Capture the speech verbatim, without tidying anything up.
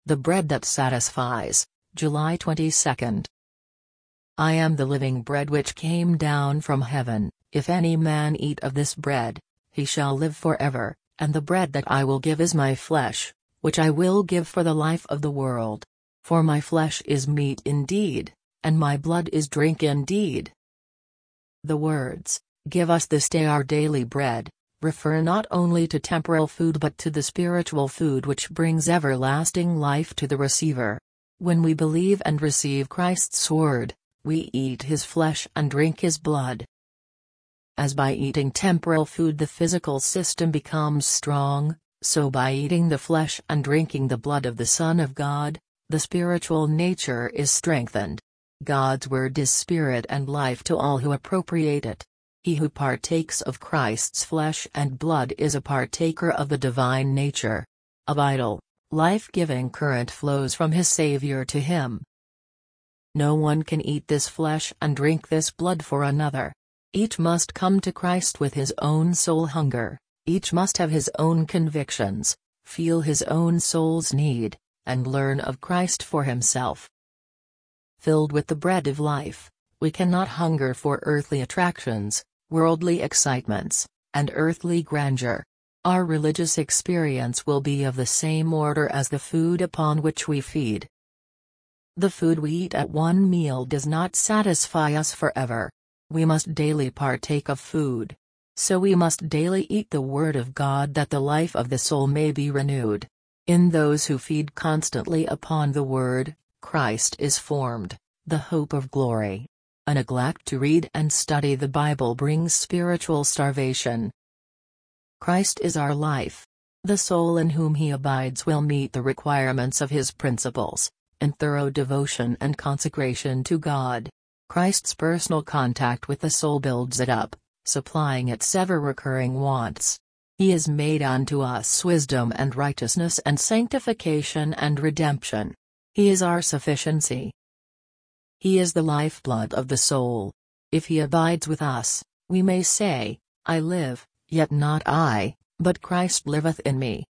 The bread that satisfies, July twenty-second. I am the living bread which came down from heaven. If any man eat of this bread, he shall live forever, and the bread that I will give is my flesh, which I will give for the life of the world. For my flesh is meat indeed, and my blood is drink indeed. The words, "Give us this day our daily bread," refer not only to temporal food but to the spiritual food which brings everlasting life to the receiver. When we believe and receive Christ's word, we eat his flesh and drink his blood. As by eating temporal food the physical system becomes strong, so by eating the flesh and drinking the blood of the Son of God, the spiritual nature is strengthened. God's word is spirit and life to all who appropriate it. He who partakes of Christ's flesh and blood is a partaker of the divine nature. A vital, life-giving current flows from his Savior to him. No one can eat this flesh and drink this blood for another. Each must come to Christ with his own soul hunger, each must have his own convictions, feel his own soul's need, and learn of Christ for himself. Filled with the bread of life, we cannot hunger for earthly attractions, worldly excitements, and earthly grandeur. Our religious experience will be of the same order as the food upon which we feed. The food we eat at one meal does not satisfy us forever. We must daily partake of food. So we must daily eat the Word of God that the life of the soul may be renewed. In those who feed constantly upon the Word, Christ is formed, the hope of glory. A neglect to read and study the Bible brings spiritual starvation. Christ is our life. The soul in whom he abides will meet the requirements of his principles, in thorough devotion and consecration to God. Christ's personal contact with the soul builds it up, supplying its ever-recurring wants. He is made unto us wisdom and righteousness and sanctification and redemption. He is our sufficiency. He is the lifeblood of the soul. If he abides with us, we may say, I live, yet not I, but Christ liveth in me.